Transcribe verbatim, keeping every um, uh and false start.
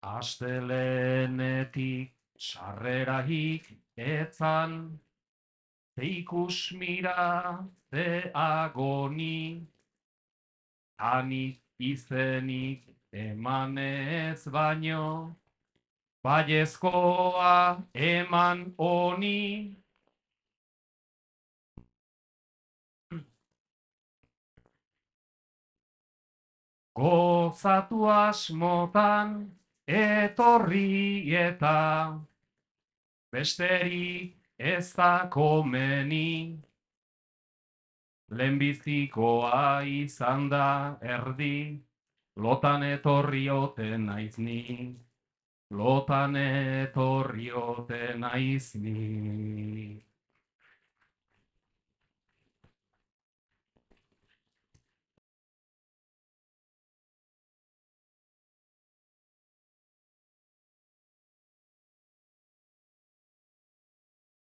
Astelenetik sarreraik etzan, ze ikusmira, ze agoni, hanik izenik emanez baino, baiezkoa eman honi. Gozatu asmotan etorri eta besterik ez da komeni. Lehenbizikoa izan da erdi, lotan etorrioten naiz ni. Lotan etorrioten naiz ni.